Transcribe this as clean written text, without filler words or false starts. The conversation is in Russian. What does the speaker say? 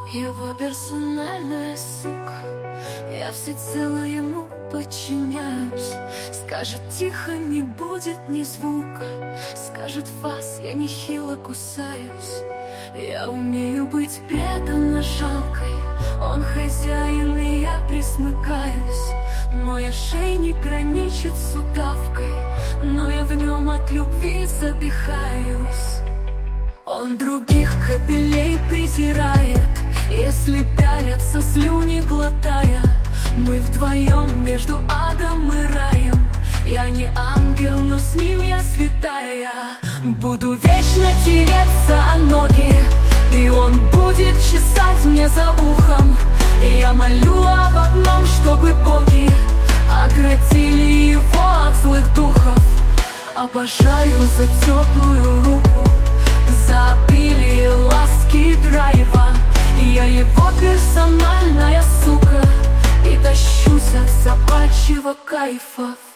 Его персональная сука. Я всецело ему подчиняюсь. Скажет тихо, не будет ни звука. Скажет фас, я нехило кусаюсь. Я умею быть преданно жалкой. Он хозяин, и я присмыкаюсь. Мой ошейник граничит с удавкой, но я в нем от любви задыхаюсь. Он других кобелей презирает, если пялятся, слюни глотая. Мы вдвоем между адом и раем. Я не ангел, но с ним я святая. Буду вечно тереться о ноги, и он будет чесать мне за ухом. И я молю об одном, чтобы боги оградили его от злых духов. Обожаю за теплую руку, за обилие ласки и драйва. Я его персональная сука, и тащусь от собачьего кайфа.